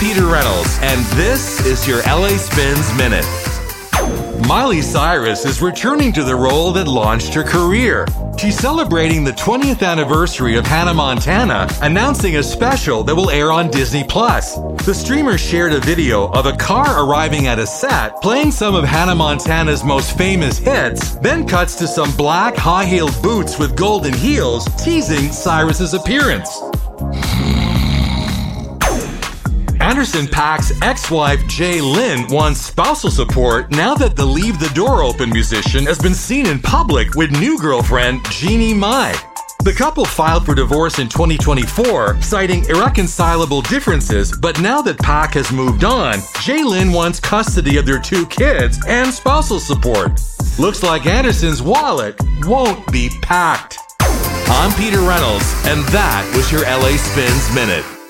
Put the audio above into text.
Peter Reynolds, and this is your LA Spins Minute. Miley Cyrus is returning to the role that launched her career. She's celebrating the 20th anniversary of Hannah Montana, announcing a special that will air on Disney+. The streamer shared a video of a car arriving at a set, playing some of Hannah Montana's most famous hits, then cuts to some black high-heeled boots with golden heels, teasing Cyrus's appearance. Anderson .Paak's ex-wife Jay Lynn wants spousal support now that the Leave the Door Open musician has been seen in public with new girlfriend Jeannie Mai. The couple filed for divorce in 2024, citing irreconcilable differences, but now that Paak has moved on, Jay Lynn wants custody of their 2 kids and spousal support. Looks like Anderson's wallet won't be packed. I'm Peter Reynolds, and that was your LA Spins Minute.